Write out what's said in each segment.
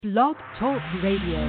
Blog Talk Radio.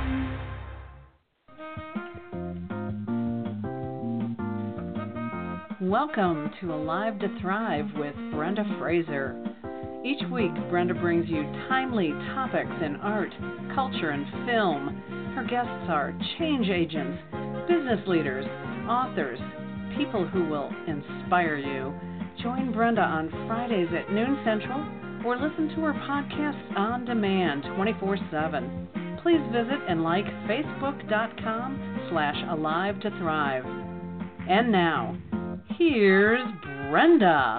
Welcome to Alive to Thrive with Brenda Fraser. Each week, Brenda brings you timely topics in art, culture, and film. Her guests are change agents, business leaders, authors, people who will inspire you. Join Brenda on Fridays at noon Central or listen to her podcasts on demand 24/7. Please visit and like facebook.com/alive to thrive. And now, here's Brenda.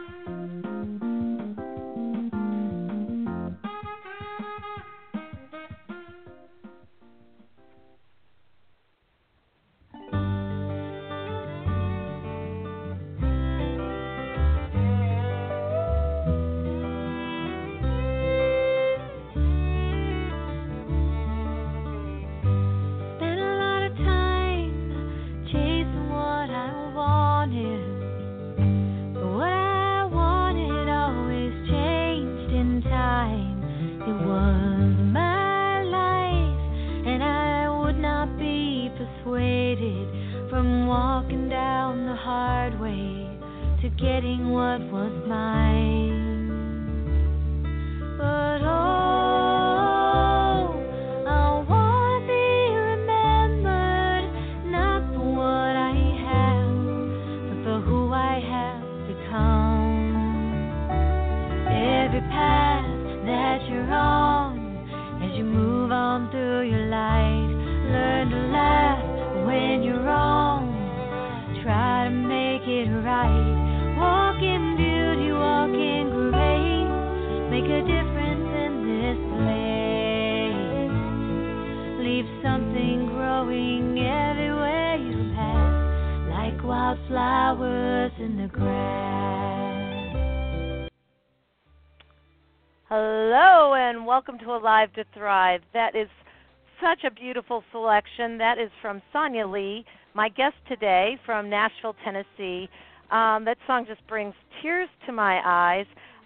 Hello and welcome to Alive to Thrive. That is such a beautiful selection. That is from Sonia Lee, my guest today from Nashville, Tennessee. That song just brings tears to my eyes.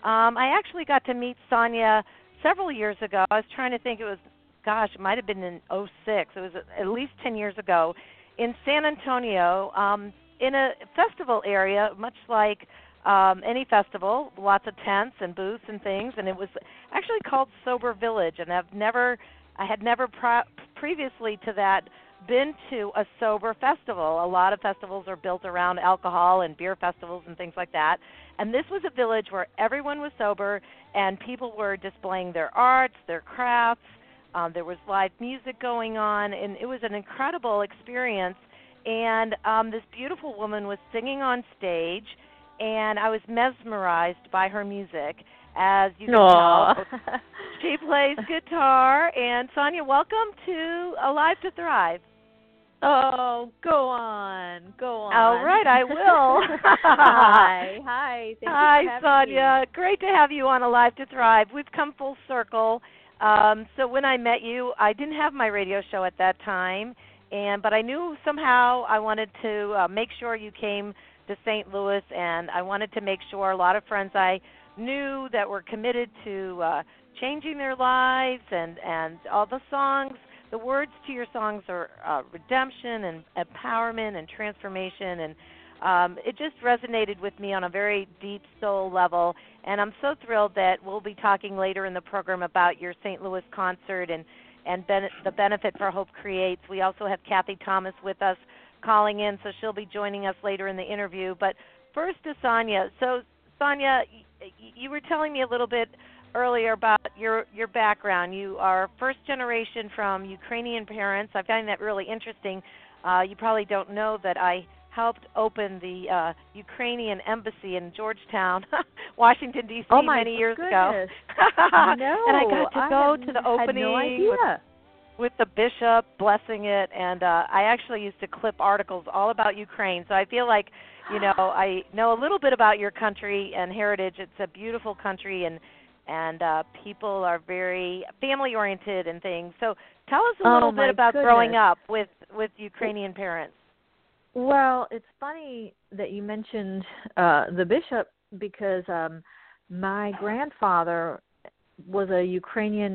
I actually got to meet Sonia several years ago. I was trying to think, it might have been in '06. It was at least 10 years ago in San Antonio in a festival area, much like any festival, lots of tents and booths and things, and it was actually called Sober Village, and I had never previously to that been to a sober festival. A lot of festivals are built around alcohol and beer festivals and things like that, and this was a village where everyone was sober and people were displaying their arts, their crafts. There was live music going on, and it was an incredible experience, and this beautiful woman was singing on stage, and I was mesmerized by her music. As you can tell, she plays guitar. And Sonia, welcome to Alive to Thrive. Oh, go on. All right, I will. Hi. Thank you Hi, for having Sonia. me. Great to have you on Alive to Thrive. We've come full circle. So when I met you, I didn't have my radio show at that time, but I knew somehow I wanted to make sure you came to St. Louis, and I wanted to make sure a lot of friends I knew that were committed to changing their lives, and all the songs, the words to your songs are redemption and empowerment and transformation, and it just resonated with me on a very deep soul level, and I'm so thrilled that we'll be talking later in the program about your St. Louis concert and the benefit for Hope Creates. We also have Kathy Thomas with us calling in, so she'll be joining us later in the interview. But first to Sonia. So, Sonia, you were telling me a little bit earlier about your background. You are first generation from Ukrainian parents. I find that really interesting. You probably don't know that I helped open the Ukrainian embassy in Georgetown, Washington, D.C. many years ago. No, and I got to go to the opening. No idea. With the bishop blessing it, and I actually used to clip articles all about Ukraine. So I feel like, I know a little bit about your country and heritage. It's a beautiful country, and people are very family-oriented and things. So tell us a little bit about growing up with Ukrainian parents. Well, it's funny that you mentioned the bishop, because my grandfather was a Ukrainian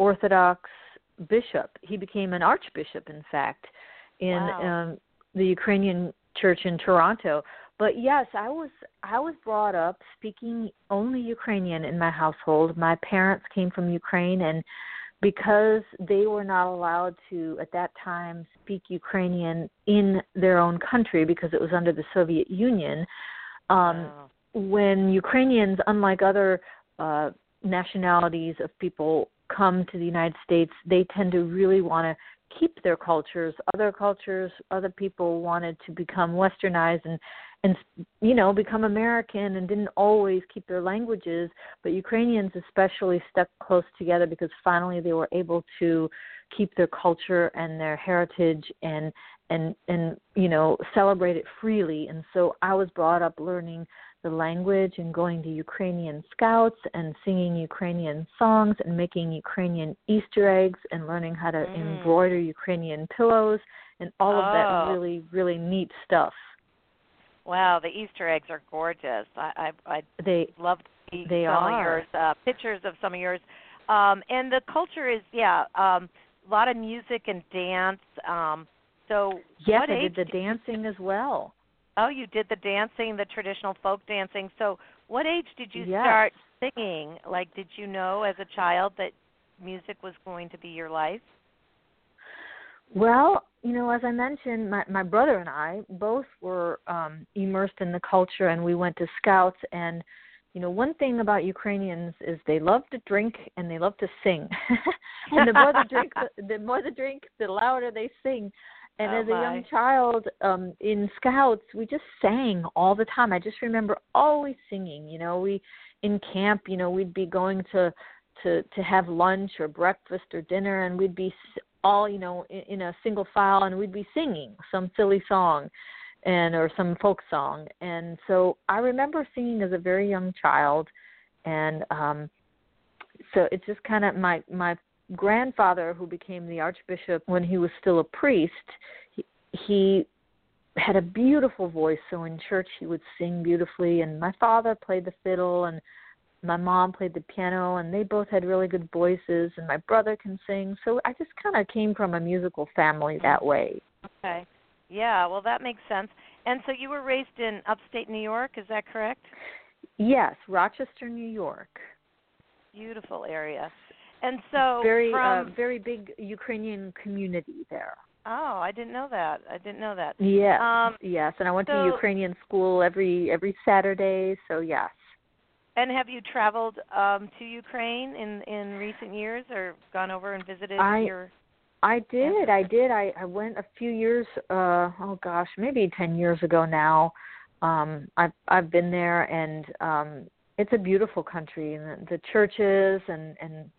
Orthodox bishop. He became an archbishop, in fact, in the Ukrainian church in Toronto. But yes, I was brought up speaking only Ukrainian in my household. My parents came from Ukraine, and because they were not allowed to, at that time, speak Ukrainian in their own country because it was under the Soviet Union, when Ukrainians, unlike other nationalities of people, come to the United States, they tend to really want to keep their cultures. Other people wanted to become westernized and become American and didn't always keep their languages, but Ukrainians especially stuck close together because finally they were able to keep their culture and their heritage and celebrate it freely. And so I was brought up learning the language and going to Ukrainian scouts and singing Ukrainian songs and making Ukrainian Easter eggs and learning how to embroider Ukrainian pillows and all of that really, really neat stuff. Wow, the Easter eggs are gorgeous. I love to see some of yours, pictures of some of yours. And the culture is, a lot of music and dance. So yes, I did the dancing as well. Oh, you did the dancing, the traditional folk dancing. So what age did you start singing? Like, did you know as a child that music was going to be your life? Well, as I mentioned, my brother and I both were immersed in the culture, and we went to scouts. And, one thing about Ukrainians is they love to drink and they love to sing. And the more they drink, the louder they sing. And as a young child in scouts, we just sang all the time. I just remember always singing. We in camp, we'd be going to have lunch or breakfast or dinner, and we'd be all, in a single file, and we'd be singing some silly song or some folk song. And so I remember singing as a very young child. And so it's just kind of my grandfather, who became the archbishop when he was still a priest, he had a beautiful voice. So in church he would sing beautifully. And my father played the fiddle, and my mom played the piano, and they both had really good voices, and my brother can sing. So I just kind of came from a musical family that way. Okay. Yeah, well, that makes sense. And so you were raised in upstate New York, is that correct? Yes, Rochester, New York. Beautiful area. And so very big Ukrainian community there. Oh, I didn't know that. Yes, yes, and I went to Ukrainian school every Saturday, so yes. And have you traveled to Ukraine in recent years, or gone over and visited your? I did. I went a few years. Maybe 10 years ago now. I've been there, and it's a beautiful country, and the churches and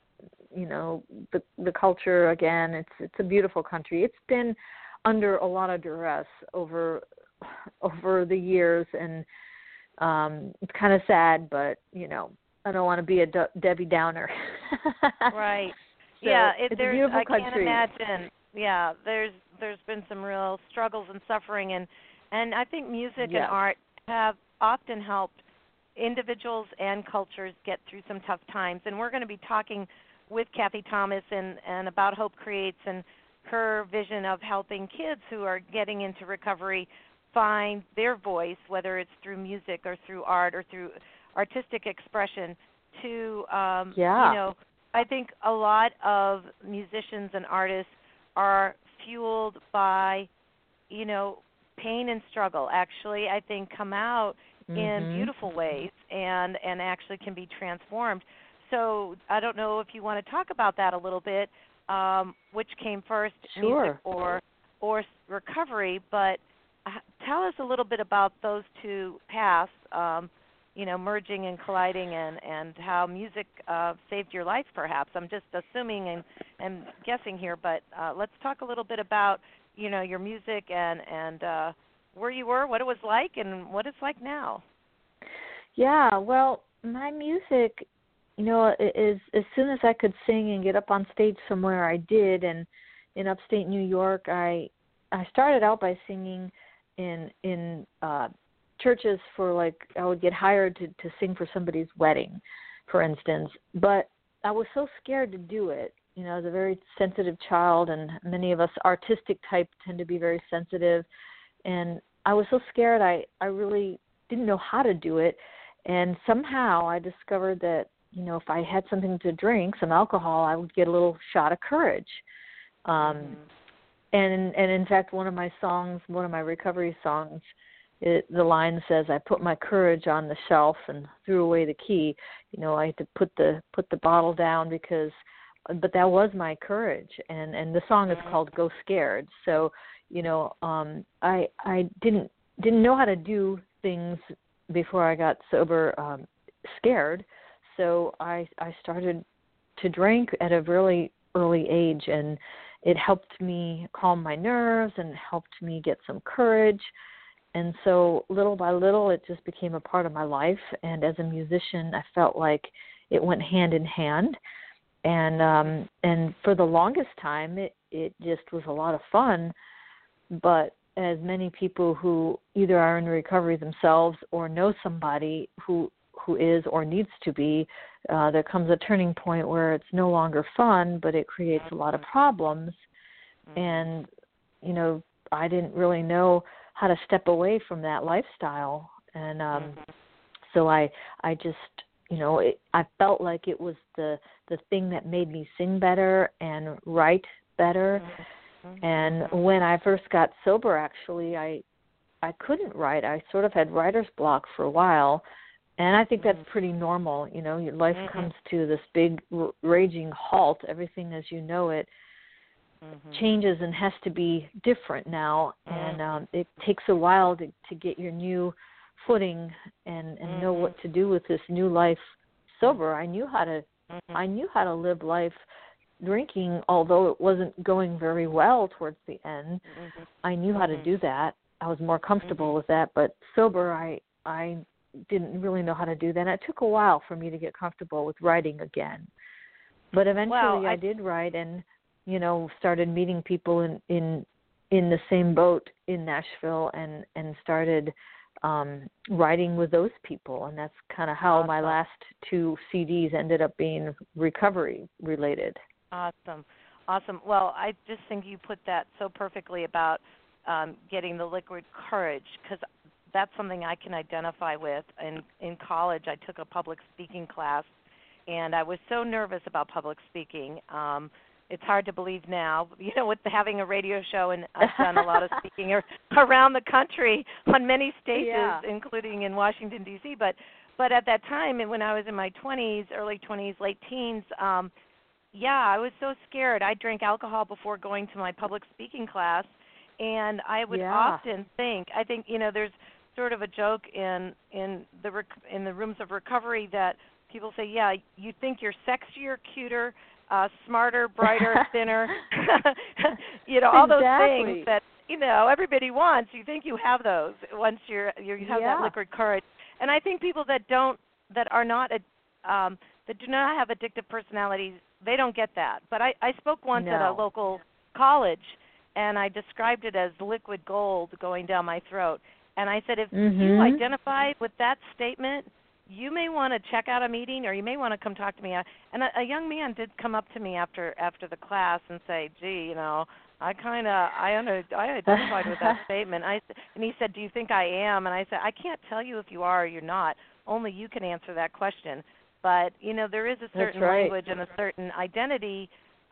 the culture. Again, it's a beautiful country. It's been under a lot of duress over the years, and it's kind of sad, but I don't want to be a Debbie Downer. Right. So it's a beautiful country. Can't imagine. Yeah, there's been some real struggles and suffering, and I think music and art have often helped individuals and cultures get through some tough times. And we're going to be talking with Kathy Thomas and about Hope Creates and her vision of helping kids who are getting into recovery find their voice, whether it's through music or through art or through artistic expression. I think a lot of musicians and artists are fueled by, pain and struggle. Actually, I think come out in beautiful ways and actually can be transformed. So I don't know if you want to talk about that a little bit, which came first, music or recovery, but tell us a little bit about those two paths, merging and colliding, and how music saved your life, perhaps. I'm just assuming and guessing here, but let's talk a little bit about, your music and where you were, what it was like, and what it's like now. Yeah, well, my music, is as soon as I could sing and get up on stage somewhere, I did. And in upstate New York, I started out by singing in churches for I would get hired to sing for somebody's wedding, for instance. But I was so scared to do it I was a very sensitive child, and many of us artistic type tend to be very sensitive. And I was so scared, I really didn't know how to do it. And somehow I discovered that, if I had something to drink, some alcohol, I would get a little shot of courage. And in fact, one of my recovery songs, the line says, "I put my courage on the shelf and threw away the key." I had to put the bottle down but that was my courage. And the song is called "Go Scared." So, I didn't know how to do things before I got sober, scared. So I started to drink at a really early age, and it helped me calm my nerves and helped me get some courage. And so little by little, it just became a part of my life. And as a musician, I felt like it went hand in hand. And for the longest time, it just was a lot of fun. But as many people who either are in recovery themselves or know somebody who is or needs to be, there comes a turning point where it's no longer fun, but it creates a lot of problems. And, I didn't really know how to step away from that lifestyle. And so I just, I felt like it was the thing that made me sing better and write better. And when I first got sober, actually, I couldn't write. I sort of had writer's block for a while. And I think that's pretty normal. Your life comes to this big raging halt. Everything as you know it changes and has to be different now. And it takes a while to get your new footing and know what to do with this new life sober. I knew how to live life drinking, although it wasn't going very well towards the end. I knew how to do that. I was more comfortable with that. But sober, I didn't really know how to do that. And it took a while for me to get comfortable with writing again. But eventually I did write and, started meeting people in the same boat in Nashville and started writing with those people. And that's kind of how my last 2 CDs ended up being recovery related. Awesome. Well, I just think you put that so perfectly about getting the liquid courage, because that's something I can identify with. In college, I took a public speaking class, and I was so nervous about public speaking. It's hard to believe now, with having a radio show, and I've done a lot of speaking around the country on many stages, including in Washington, D.C. But at that time, when I was in my 20s, early 20s, late teens, I was so scared. I drank alcohol before going to my public speaking class, and I would often think, there's sort of a joke in the rooms of recovery that people say, you think you're sexier, cuter, smarter, brighter, thinner, all those things that everybody wants. You think you have those once you have that liquid courage. And I think people that do not have addictive personalities, they don't get that. But I spoke once at a local college, and I described it as liquid gold going down my throat. And I said, if you identify with that statement, you may want to check out a meeting, or you may want to come talk to me. And a young man did come up to me after the class and say, gee, I identified with that statement. And he said, do you think I am? And I said, I can't tell you if you are or you're not. Only you can answer that question. But, there is a certain language and a certain identity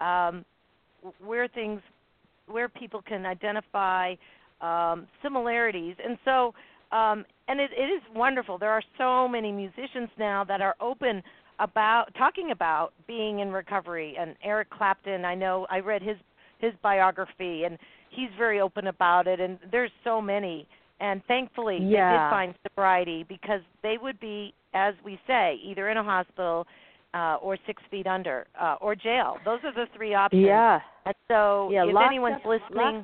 where people can identify similarities. And so, and it is wonderful. There are so many musicians now that are open about talking about being in recovery. And Eric Clapton, I read his biography, and he's very open about it. And there's so many. And thankfully, they did find sobriety, because they would be, as we say, either in a hospital or 6 feet under or jail. Those are the 3 options. And so if anyone's listening,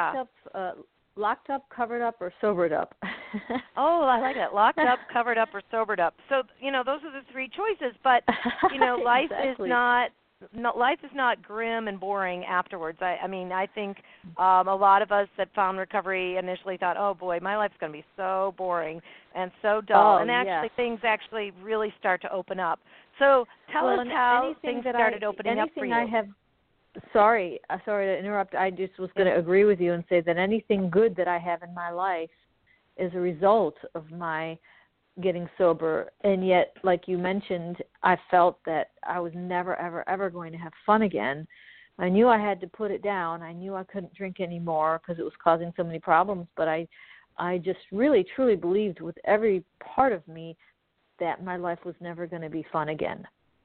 locked up, covered up, or sobered up. Oh, I like it. Locked up, covered up, or sobered up. So, those are the 3 choices. But, life is not life is not grim and boring afterwards. I mean, I think a lot of us that found recovery initially thought, oh boy, my life's going to be so boring and so dull. And actually, things actually really start to open up. So tell us how things started opening up for you. Sorry to interrupt. I just was going to agree with you and say that anything good that I have in my life is a result of my getting sober. And yet, like you mentioned, I felt that I was never, ever, ever going to have fun again. I knew I had to put it down. I knew I couldn't drink anymore because it was causing so many problems. But I just really, truly believed with every part of me that my life was never going to be fun again.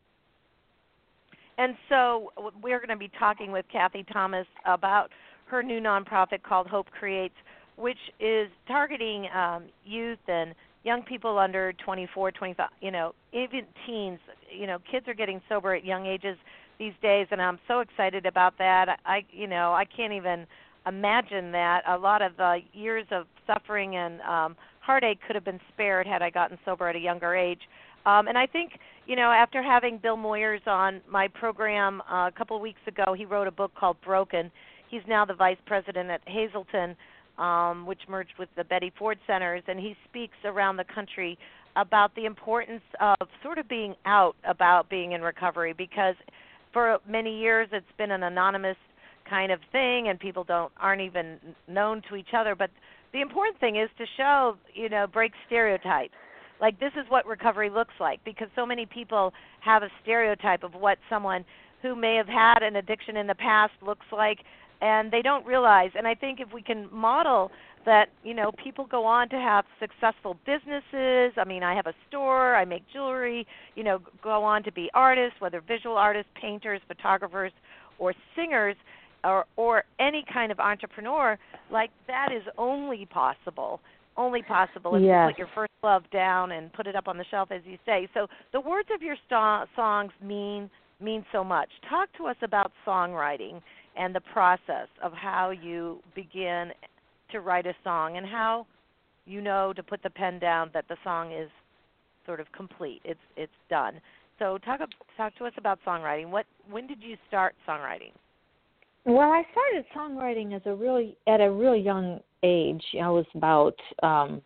And so we're going to be talking with Kathy Thomas about her new nonprofit called Hope Creates, which is targeting youth and young people under 24, 25, even teens. Kids are getting sober at young ages these days, and I'm so excited about that. I can't even imagine that. A lot of years of suffering and heartache could have been spared had I gotten sober at a younger age. And I think, after having Bill Moyers on my program a couple of weeks ago, he wrote a book called Broken. He's now the vice president at Hazelton, which merged with the Betty Ford Centers, and he speaks around the country about the importance of sort of being out about being in recovery, because for many years it's been an anonymous kind of thing and people aren't even known to each other. But the important thing is to show, break stereotypes. Like, this is what recovery looks like, because so many people have a stereotype of what someone who may have had an addiction in the past looks like, and they don't realize. And I think if we can model that, people go on to have successful businesses. I mean, I have a store, I make jewelry, go on to be artists, whether visual artists, painters, photographers, or singers, or any kind of entrepreneur. Like, that is only possible if you put your first love down and put it up on the shelf, as you say. So the words of your songs mean so much. Talk to us about songwriting and the process of how you begin to write a song and how to put the pen down that the song is sort of complete. It's done. So talk to us about songwriting. When did you start songwriting? Well, I started songwriting at a really young age. I was about 10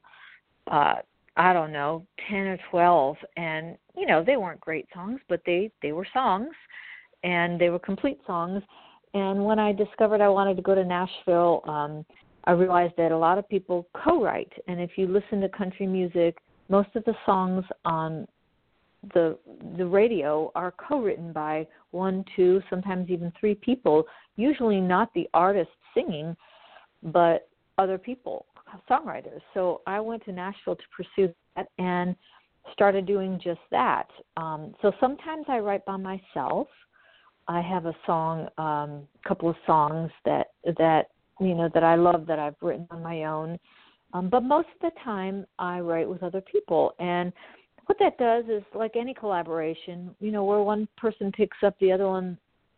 or 12, and they weren't great songs, but they were songs, and they were complete songs. And when I discovered I wanted to go to Nashville, I realized that a lot of people co-write, and if you listen to country music, most of the songs on the radio are co-written by 1, 2, sometimes even 3 people, usually not the artist singing, but other people, songwriters. So I went to Nashville to pursue that and started doing just that. So sometimes I write by myself. I have a song, couple of songs that I love that I've written on my own. But most of the time I write with other people. And what that does is, like any collaboration, where one person picks up, the other one,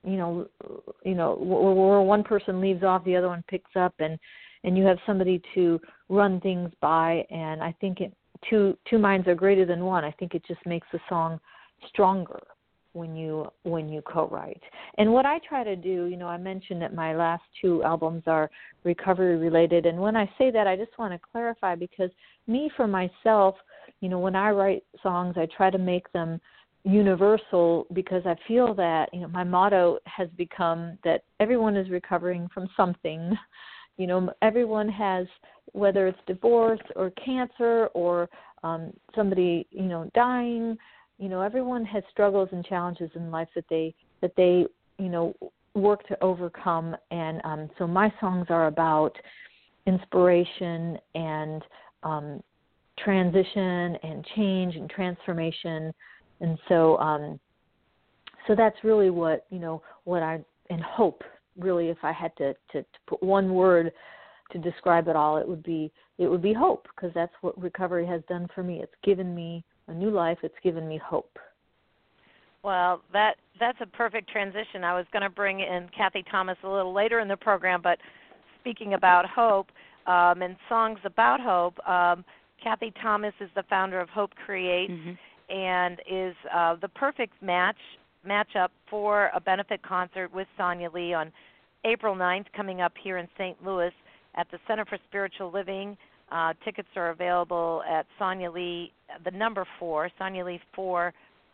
where one person leaves off, the other one picks up, and you have somebody to run things by. And I think two minds are greater than one. I think it just makes the song stronger when you co-write. And what I try to do, I mentioned that my last 2 albums are recovery related, and when I say that, I just want to clarify, because for myself, when I write songs, I try to make them universal, because I feel that, my motto has become that everyone is recovering from something. Everyone has, whether it's divorce or cancer or somebody, dying, everyone has struggles and challenges in life that they work to overcome. And so my songs are about inspiration and transition and change and transformation. And so that's really what I, and hope, really, if I had to put one word to describe it all, it would be hope, because that's what recovery has done for me. It's given me a new life. It's given me hope. Well, that's a perfect transition. I was going to bring in Kathy Thomas a little later in the program, but speaking about hope and songs about hope, Kathy Thomas is the founder of Hope Creates, and is the perfect match match up for a benefit concert with Sonya Lee on April 9th, coming up here in St. Louis at the Center for Spiritual Living. Tickets are available at Sonya Lee, the number 4, Sonya Lee 4,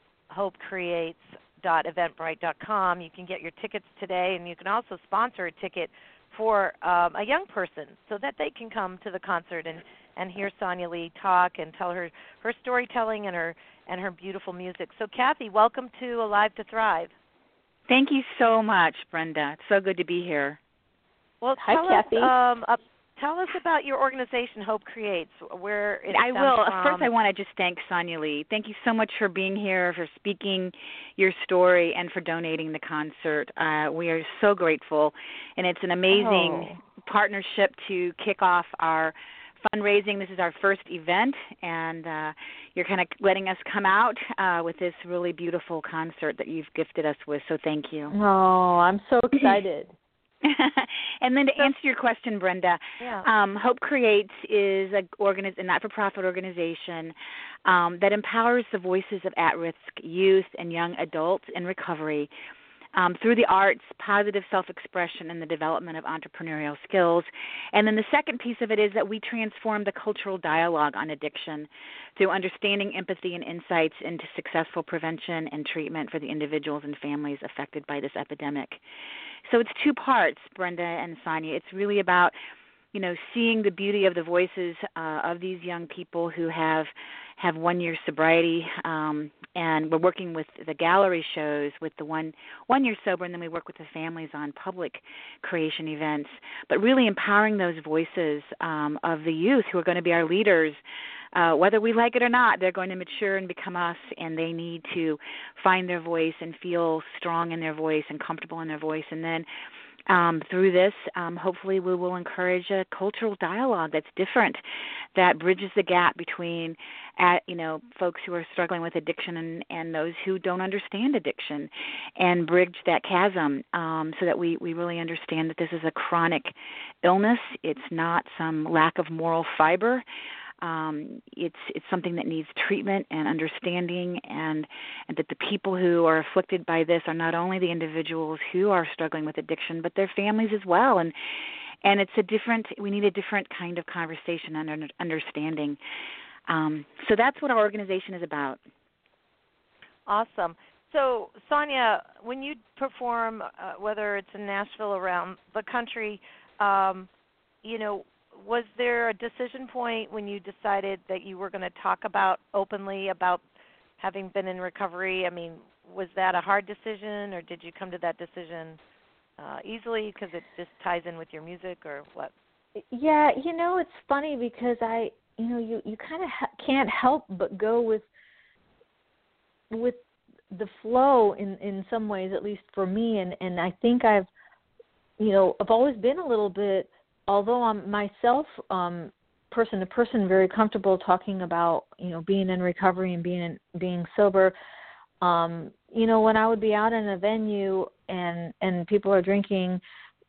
hopecreates.eventbrite.com. You can get your tickets today, and you can also sponsor a ticket for a young person so that they can come to the concert and hear Sonya Lee talk and tell her storytelling and her beautiful music. So, Kathy, welcome to Alive to Thrive. Thank you so much, Brenda. It's so good to be here. Well, Hi, Kathy. Tell us about your organization, Hope Creates, where it I will. From. First, I want to just thank Sonya Lee. Thank you so much for being here, for speaking your story, and for donating the concert. We are so grateful, and it's an amazing partnership to kick off our fundraising. This is our first event, and you're kind of letting us come out with this really beautiful concert that you've gifted us with, so thank you. Oh, I'm so excited. And then to answer your question, Brenda, Hope Creates is a not-for-profit organization that empowers the voices of at-risk youth and young adults in recovery through the arts, positive self-expression, and the development of entrepreneurial skills. And then the second piece of it is that we transform the cultural dialogue on addiction through understanding, empathy, and insights into successful prevention and treatment for the individuals and families affected by this epidemic. So it's two parts, Brenda and Sonya. It's really about, seeing the beauty of the voices of these young people who have 1 year sobriety, and we're working with the gallery shows with the one year sober, and then we work with the families on public creation events, but really empowering those voices of the youth who are going to be our leaders. Whether we like it or not, they're going to mature and become us, and they need to find their voice and feel strong in their voice and comfortable in their voice. And then through this, hopefully we will encourage a cultural dialogue that's different, that bridges the gap between folks who are struggling with addiction and those who don't understand addiction, and bridge that chasm so that we really understand that this is a chronic illness. It's not some lack of moral fiber. It's something that needs treatment and understanding, and that the people who are afflicted by this are not only the individuals who are struggling with addiction, but their families as well. And we need a different kind of conversation and understanding. So that's what our organization is about. Awesome. So, Sonya, when you perform, whether it's in Nashville or around the country, was there a decision point when you decided that you were going to talk openly about having been in recovery? I mean, was that a hard decision, or did you come to that decision easily because it just ties in with your music, or what? Yeah, it's funny because you kind of can't help but go with the flow in some ways, at least for me, and I think I've always been a little bit, although I'm myself person to person very comfortable talking about being in recovery and being sober. When I would be out in a venue and people are drinking,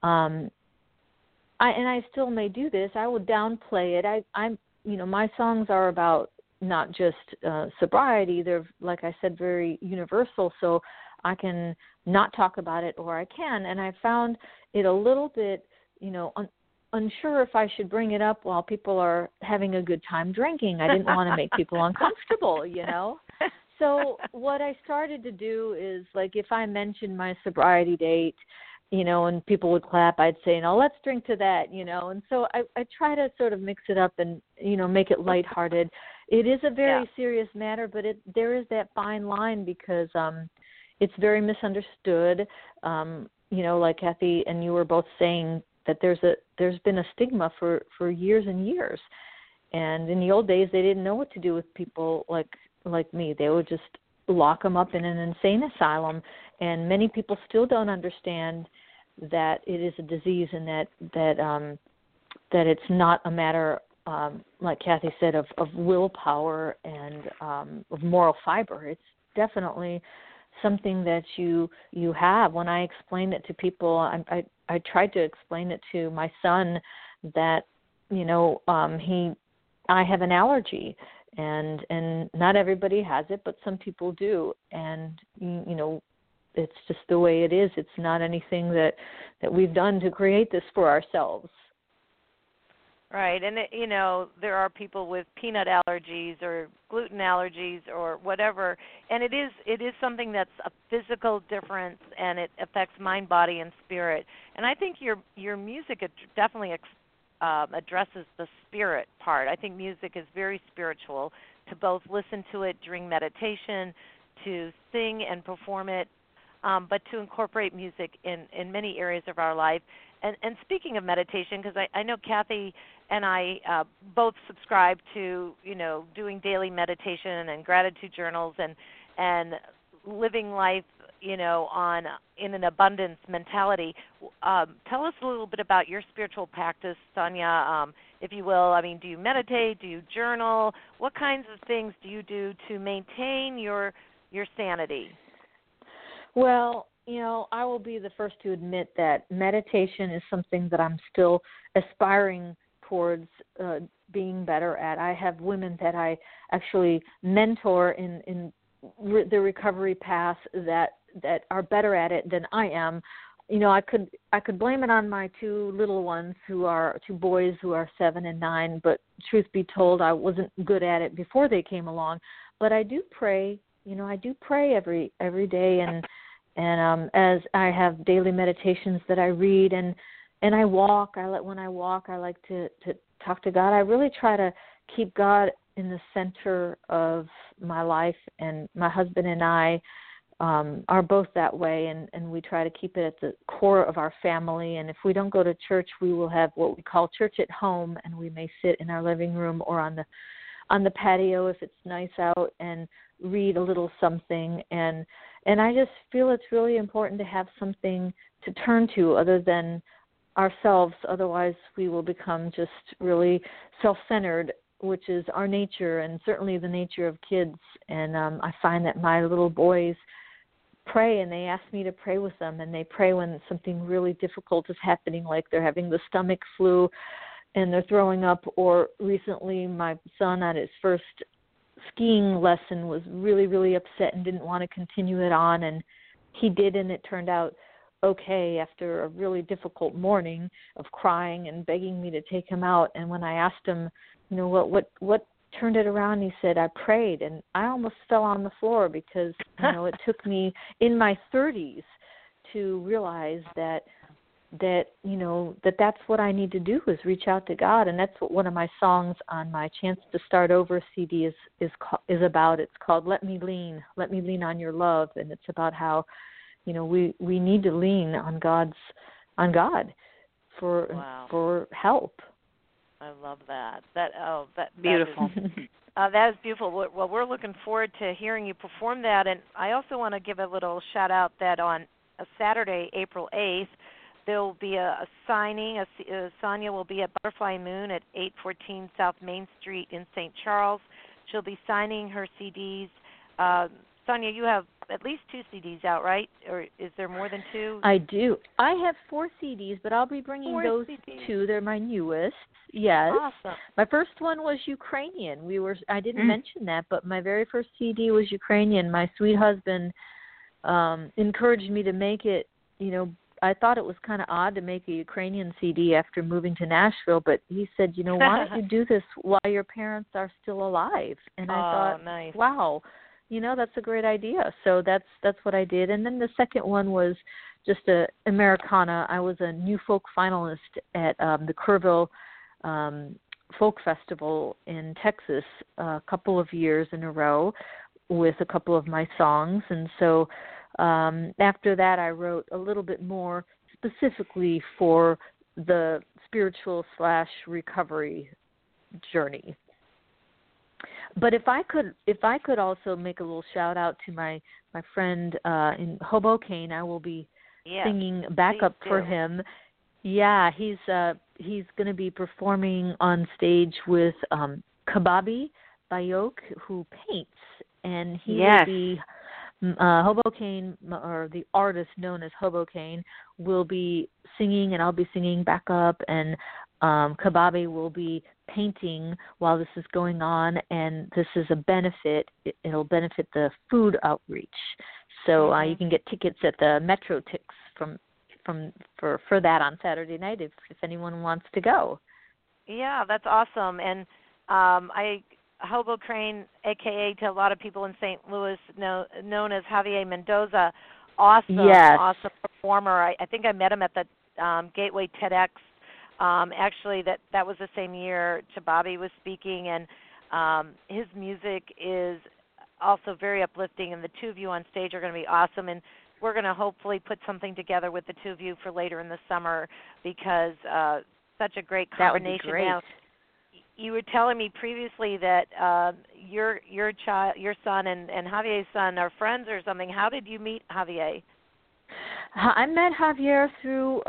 I still may do this, I would downplay it. I'm my songs are about not just sobriety. They're, like I said, very universal, so I can not talk about it, or I can. And I found it a little bit, unsure if I should bring it up while people are having a good time drinking. I didn't want to make people uncomfortable, So what I started to do is, like, if I mentioned my sobriety date, and people would clap, I'd say, let's drink to that, And so I try to sort of mix it up and, make it lighthearted. It is a very serious matter, but there is that fine line because it's very misunderstood. Like Kathy and you were both saying, that there's been a stigma for years and years. And in the old days, they didn't know what to do with people like me. They would just lock them up in an insane asylum. And many people still don't understand that it is a disease, and that it's not a matter, like Kathy said, of willpower and of moral fiber. It's definitely something that you have. When I explain it to people, I tried to explain it to my son that I have an allergy, and not everybody has it, but some people do. And it's just the way it is. It's not anything that we've done to create this for ourselves. Right, and there are people with peanut allergies or gluten allergies or whatever, and it is something that's a physical difference, and it affects mind, body, and spirit. And I think your music definitely addresses the spirit part. I think music is very spiritual, to both listen to it during meditation, to sing and perform it, but to incorporate music in many areas of our life. And speaking of meditation, because I know Kathy and I both subscribe to, doing daily meditation and gratitude journals and living life, in an abundance mentality. Tell us a little bit about your spiritual practice, Sonia, if you will. I mean, do you meditate? Do you journal? What kinds of things do you do to maintain your sanity? Well, I will be the first to admit that meditation is something that I'm still aspiring towards being better at. I have women that I actually mentor in the recovery path that are better at it than I am. I could blame it on my two little ones two boys who are 7 and 9, but truth be told, I wasn't good at it before they came along. But I do pray. I do pray every day, and as I have daily meditations that I read, and I walk. When I walk, I like to talk to God. I really try to keep God in the center of my life, and my husband and I are both that way, and we try to keep it at the core of our family. And if we don't go to church, we will have what we call church at home, and we may sit in our living room or on the patio if it's nice out and read a little something. And I just feel it's really important to have something to turn to other than ourselves. Otherwise, we will become just really self-centered, which is our nature and certainly the nature of kids. And I find that my little boys pray, and they ask me to pray with them, and they pray when something really difficult is happening, like they're having the stomach flu and they're throwing up. Or recently, my son at his first skiing lesson was really, really upset and didn't want to continue it on, and he did, and it turned out okay after a really difficult morning of crying and begging me to take him out. And when I asked him, what turned it around, he said, I prayed, and I almost fell on the floor because, it took me in my 30s to realize that that's what I need to do, is reach out to God. And that's what one of my songs on my Chance to Start Over CD is about. It's called Let Me Lean on Your Love. And it's about how, we need to lean on God for help. I love that. That beautiful. That is beautiful. Well, we're looking forward to hearing you perform that. And I also want to give a little shout out that on a Saturday, April 8th, there will be a signing. Sonia will be at Butterfly Moon at 814 South Main Street in St. Charles. She'll be signing her CDs. Sonia, you have at least 2 CDs out, right? Or is there more than 2? I do. I have 4 CDs, but I'll be bringing those CDs. 2. They're my newest. Yes. Awesome. My first one was Ukrainian. I didn't mention that, but my very first CD was Ukrainian. My sweet husband encouraged me to make it. I thought it was kind of odd to make a Ukrainian CD after moving to Nashville, but he said, why don't you do this while your parents are still alive? And I thought, nice. Wow, that's a great idea. So that's what I did. And then the second one was just a Americana. I was a new folk finalist at the Kerrville Folk Festival in Texas a couple of years in a row with a couple of my songs. And so after that, I wrote a little bit more specifically for the spiritual / recovery journey. But if I could also make a little shout out to my friend in Hoboken, I will be singing backup for him. Yeah, he's going to be performing on stage with Kababi Bayok, who paints, and he will be Hoboken, or the artist known as Hoboken, will be singing, and I'll be singing backup, and Kababi will be painting while this is going on, and this is a benefit. It'll benefit the food outreach. So you can get tickets at the Metro Tix for that on Saturday night if anyone wants to go. Yeah, that's awesome. And Hobo Crane, a.k.a. to a lot of people in St. Louis, known as Javier Mendoza, awesome performer. I think I met him at the Gateway TEDx. Actually, that was the same year Chababi was speaking, and his music is also very uplifting, and the two of you on stage are going to be awesome. And we're going to hopefully put something together with the two of you for later in the summer because such a great combination. That would be great. Now, you were telling me previously that your son and Javier's son are friends or something. How did you meet Javier? I met Javier through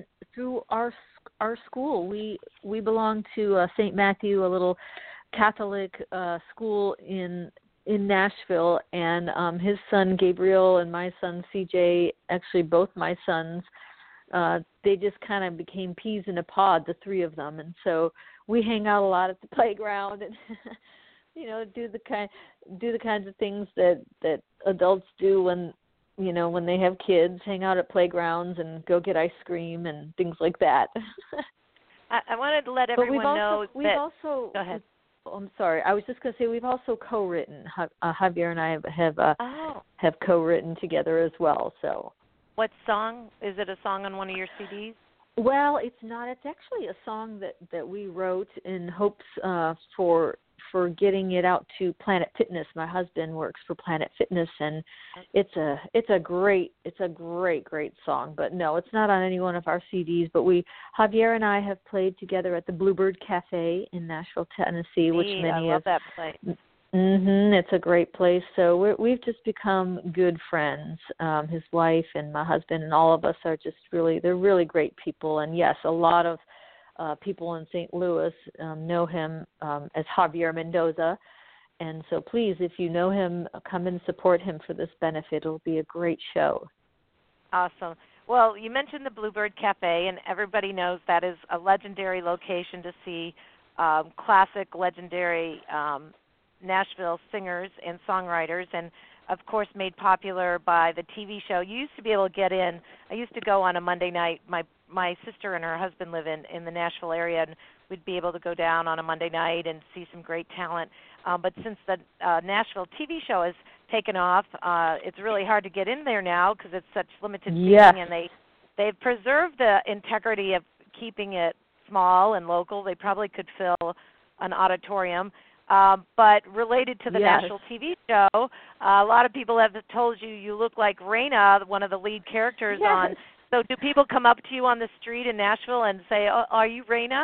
our school. We belong to St. Matthew, a little Catholic school in Nashville, and his son Gabriel and my son CJ, actually both my sons, they just kind of became peas in a pod, the three of them, and so we hang out a lot at the playground and do the kinds of things that adults do when they have kids, hang out at playgrounds and go get ice cream and things like that. I wanted to let everyone know that. Go ahead. I'm sorry. I was just going to say we've also co-written. Javier and I have co-written together as well. So, what song? Is it a song on one of your CDs? Well, it's not. It's actually a song that we wrote in hopes for getting it out to Planet Fitness. My husband works for Planet Fitness, and it's a great song. But no, it's not on any one of our CDs. But Javier and I have played together at the Bluebird Cafe in Nashville, Tennessee, which I love that place. It's a great place. So we've just become good friends. His wife and my husband and all of us are they're really great people. And yes, a lot of people in St. Louis know him as Javier Mendoza. And so please, if you know him, come and support him for this benefit. It'll be a great show. Awesome. Well, you mentioned the Bluebird Cafe, and everybody knows that is a legendary location to see classic, legendary Nashville singers and songwriters, and of course made popular by the TV show. You used to be able to get in. I used to go on a Monday night. My sister and her husband live in the Nashville area, and we'd be able to go down on a Monday night and see some great talent. But since the Nashville TV show has taken off, it's really hard to get in there now because it's such limited seating, and they've preserved the integrity of keeping it small and local. They probably could fill an auditorium. But related to the Nashville TV show, a lot of people have told you look like Raina, one of the lead characters on. So do people come up to you on the street in Nashville and say, "Oh, are you Raina?"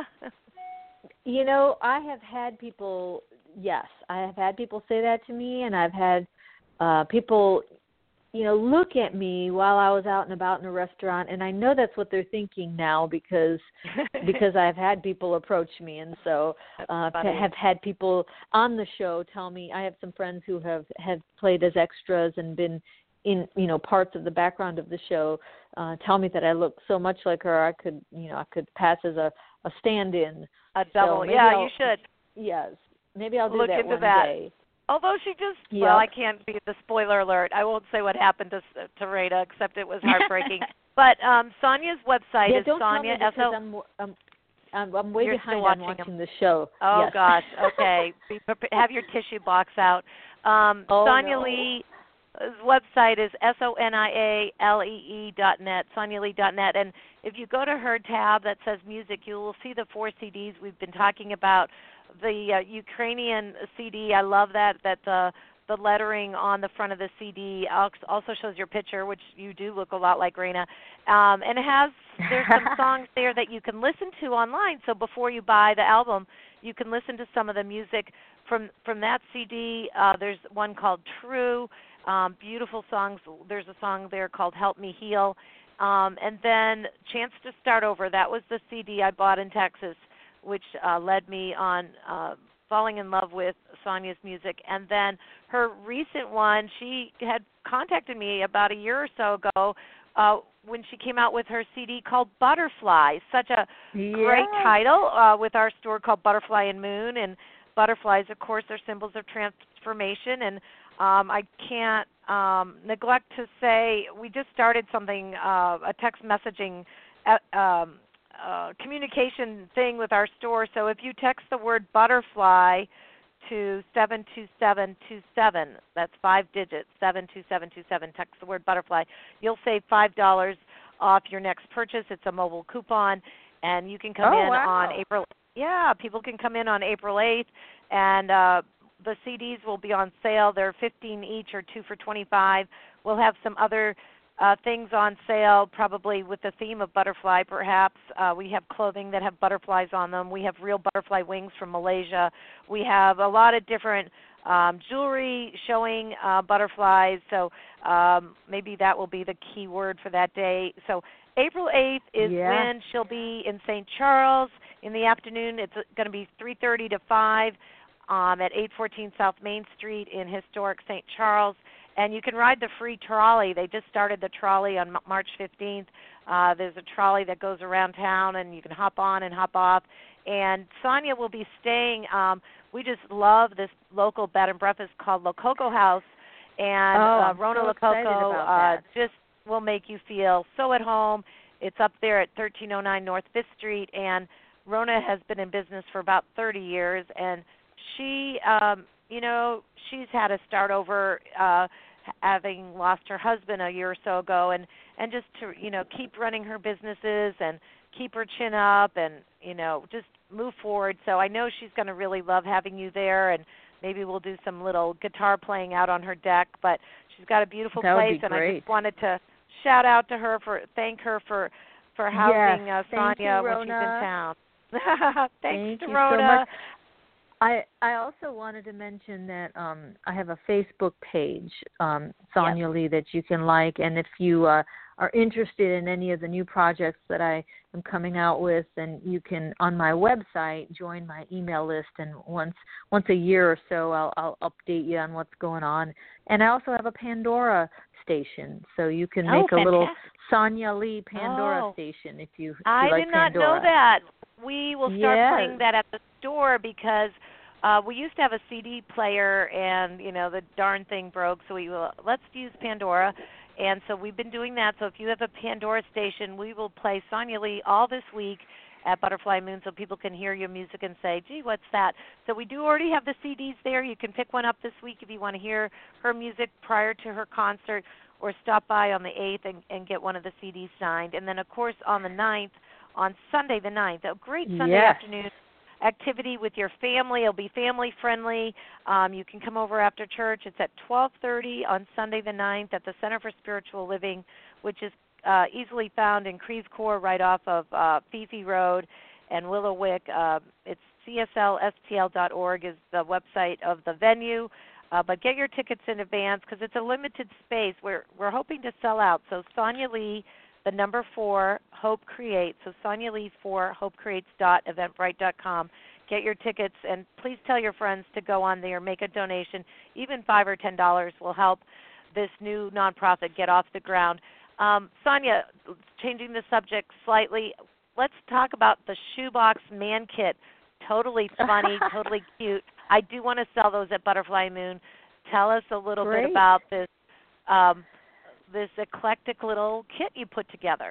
I have had people, I have had people say that to me, and I've had people, look at me while I was out and about in a restaurant, and I know that's what they're thinking now because I've had people approach me, and so have had people on the show tell me. I have some friends who have played as extras and been in parts of the background of the show, tell me that I look so much like her I could pass as a stand-in. A double. You should. Yes. Maybe I'll do look that into one that. day. Although she just, well, I can't be the spoiler alert. I won't say what happened to Rada, except it was heartbreaking. But Sonia's website is Sonia. I'm way behind on watching the show. Oh, yes. gosh. Okay. Have your tissue box out. Sonia Lee's website is SONIALEE.net, SoniaLee.net. And if you go to her tab that says music, you will see the 4 CDs we've been talking about. The Ukrainian CD, I love that the lettering on the front of the CD also shows your picture, which you do look a lot like Raina. And there's some songs there that you can listen to online. So before you buy the album, you can listen to some of the music from that CD. There's one called True, beautiful songs. There's a song there called Help Me Heal. And then Chance to Start Over. That was the CD I bought in Texas, which led me on falling in love with Sonia's music. And then her recent one, she had contacted me about a year or so ago when she came out with her CD called Butterfly. Such a great title with our store called Butterfly and Moon. And butterflies, of course, are symbols of transformation. And I can't neglect to say we just started something, a text messaging communication thing with our store. So if you text the word butterfly to 72727, that's 5 digits, 72727, text the word butterfly, you'll save $5 off your next purchase. It's a mobile coupon, and you can come in on April. Yeah, people can come in on April 8th, and the CDs will be on sale. They're 15 each or 2 for $25. We'll have some other things on sale, probably with the theme of butterfly, perhaps. We have clothing that have butterflies on them. We have real butterfly wings from Malaysia. We have a lot of different jewelry showing butterflies, so maybe that will be the key word for that day. So April 8th is when she'll be in St. Charles in the afternoon. It's going to be 3:30 to 5 at 814 South Main Street in historic St. Charles. And you can ride the free trolley. They just started the trolley on March 15th. There's a trolley that goes around town, and you can hop on and hop off. And Sonia will be staying. We just love this local bed and breakfast called Lococo House. And Rona so Lococo just will make you feel so at home. It's up there at 1309 North 5th Street. And Rona has been in business for about 30 years. And she, she's had to start over having lost her husband a year or so ago, and just to keep running her businesses and keep her chin up and just move forward. So I know she's going to really love having you there, and maybe we'll do some little guitar playing out on her deck. But she's got a beautiful place, and I just wanted to shout out to her thank her for housing Sonia when she's in town. Thanks to Rhoda. So much. I also wanted to mention that I have a Facebook page, Sonia Lee, that you can like. And if you are interested in any of the new projects that I am coming out with, then you can, on my website, join my email list. And once a year or so, I'll update you on what's going on. And I also have a Pandora station, so you can make a little Sonia Lee Pandora station if you I like did not Pandora. know that. We will start playing that at the store because we used to have a CD player, and the darn thing broke. So let's use Pandora, and so we've been doing that. So if you have a Pandora station, we will play Sonia Lee all this week at Butterfly Moon, so people can hear your music and say, "Gee, what's that?" So we do already have the CDs there. You can pick one up this week if you want to hear her music prior to her concert, or stop by on the 8th and get one of the CDs signed. And then, of course, on the 9th, on Sunday the 9th, a great Sunday afternoon activity with your family. It'll be family friendly. You can come over after church. It's at 12:30 on Sunday the 9th at the Center for Spiritual Living, which is easily found in Creve Coeur right off of Fifi Road and Willowick. It's cslstl.org is the website of the venue. But get your tickets in advance because it's a limited space. We're hoping to sell out. So Sonia Lee, the number 4, Hope Creates. So Sonia Lee 4, hopecreates.eventbrite.com. Get your tickets, and please tell your friends to go on there, make a donation. Even $5 or $10 will help this new nonprofit get off the ground. Sonia, changing the subject slightly, let's talk about the Shoebox Man Kit. Totally funny, totally cute. I do want to sell those at Butterfly Moon. Tell us a little bit about this this eclectic little kit you put together.